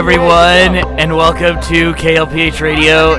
everyone, and welcome to KLPH Radio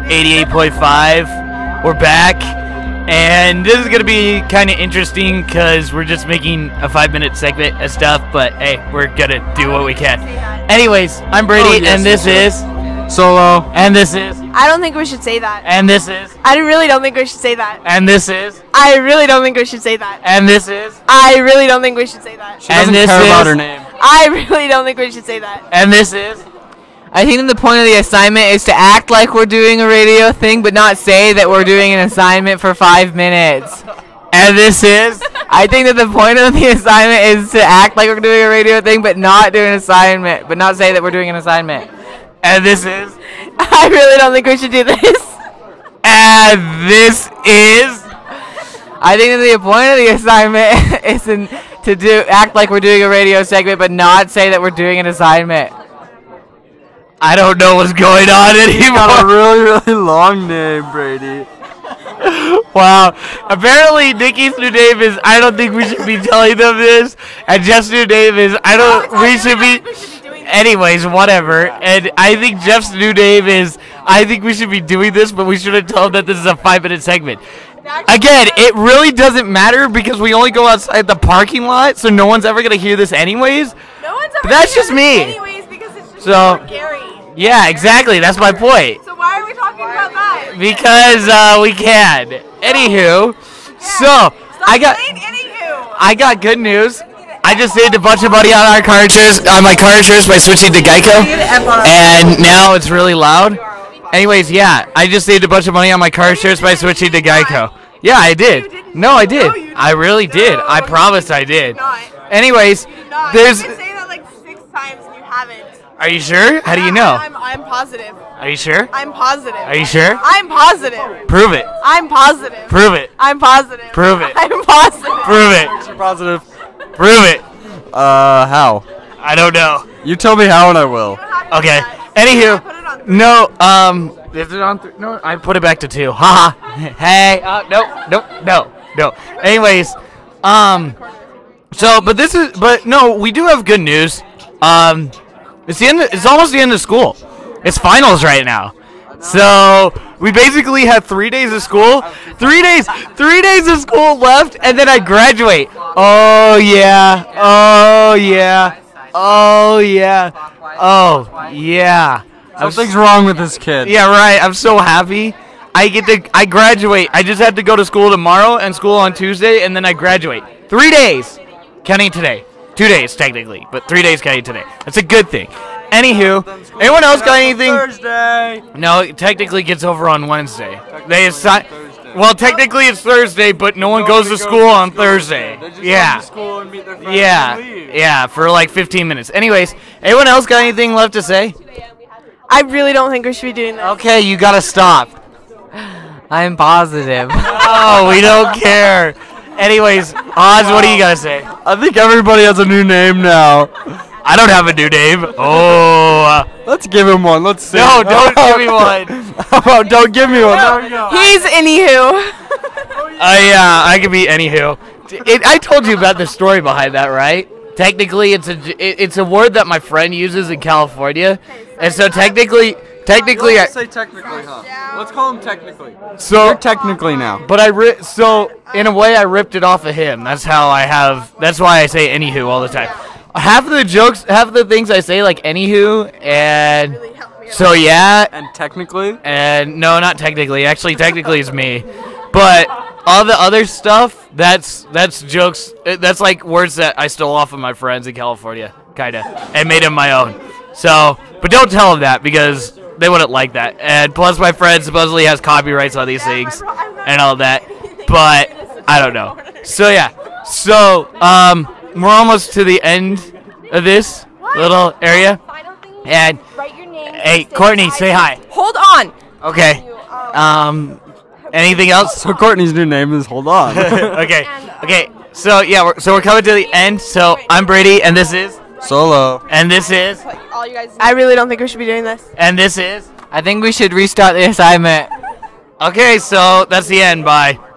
88.5. We're back, and this is going to be kind of interesting because we're just making a 5-minute segment of stuff, but hey, we're going to do what we can. Anyways, I'm Brady, and this is Solo, and this is, I don't think we should say that. and this is, I really don't think we should say that. and this is, I really don't think we should say that. and this is, I really don't think we should say that. she doesn't this care about is- her name. I really don't think we should say that. and this is. I think the point of the assignment is to act like we're doing a radio thing, but not say that we're doing an assignment for 5 minutes. And this is. I think that the point of the assignment is to act like we're doing a radio thing, but not do an assignment, but not say that we're doing an assignment. And this is. I really don't think we should do this. And this is. I think that the point of the assignment is to act like we're doing a radio segment, but not say that we're doing an assignment. I don't know what's going on You got a anymore. really, really long name, Brady. Wow. Apparently, Nikki's new name is. I don't think we should be telling them this. And Jeff's new name is. I don't. We should be. Anyways, whatever. And I think Jeff's new name is. I think we should be doing this, but we should have told them that this is a 5-minute segment. Again, it really doesn't matter because we only go outside the parking lot, so no one's ever gonna hear this anyways. No one's ever But that's gonna just hear me. this anyways, because it's just So- more Gary. Yeah, exactly. That's my point. So why are we talking about that? Because we can. Anywho, so I got good news. I just saved a bunch of money on our car insurance, on my car insurance by switching to Geico, and now it's really loud. Anyways, yeah, I just saved a bunch of money on my car insurance by switching to Geico. Yeah, I did. No, I did. I really did. I promise I did. Anyways, there's. You've been saying that like 6 times and you haven't. Are you sure? How do you know? I'm positive. Are you sure? I'm positive. Are you sure? I'm positive. Prove it. I'm positive. Prove it. I'm positive. Prove it. I'm positive. Prove it. You're positive. Prove it. How? I don't know. You tell me how and I will. Okay. Put it on Anywho, no. Is it on? No, I put it back to 2. Haha. Hey. No. Anyways, So, but no, we do have good news. It's almost the end of school. It's finals right now. So we basically have 3 days of school. 3 days of school left, and then I graduate. Oh yeah. Something's wrong with this kid. Yeah, right. I'm so happy. I graduate. I just have to go to school tomorrow and school on Tuesday, and then I graduate. 3 days, counting today. 2 days technically, but 3 days counting today. That's a good thing. Anywho, anyone else got anything? Thursday. No, it technically gets over on Wednesday. They assign. Well, technically it's Thursday, but no one goes to school on Thursday. Yeah. Yeah, for like 15 minutes. Anyways, anyone else got anything left to say? I really don't think we should be doing that. Okay, you gotta stop. I'm positive. Oh, we don't care. Anyways, Oz, what do you gotta say? I think everybody has a new name now. I don't have a new name. Oh. Let's give him one. Let's see. No, don't give me one. How about don't give me one? There we go. He's anywho. Yeah, I could be anywho. I told you about the story behind that, right? Technically, it's a word that my friend uses in California, and so technically, Let's say technically, huh? Let's call him technically. so You're technically now. but so in a way I ripped it off of him. That's why I say anywho all the time. Half of the things I say like anywho and so yeah. And technically? And no, not technically. Actually, technically it's me. But all the other stuff, that's jokes. That's like words that I stole off of my friends in California, kinda, and made them my own. So, but don't tell them that because they wouldn't like that. And plus, my friend supposedly has copyrights on these things and all that. But I don't know. So yeah. So we're almost to the end of this little area. And hey, Courtney, say hi. Hold on. Okay. Anything else? So Courtney's new name is Hold On. Okay. So yeah, we're coming to the end. So I'm Brady, and this is Solo. and this is I really don't think we should be doing this. and this is. I think we should restart the assignment. Okay, so that's the end. Bye.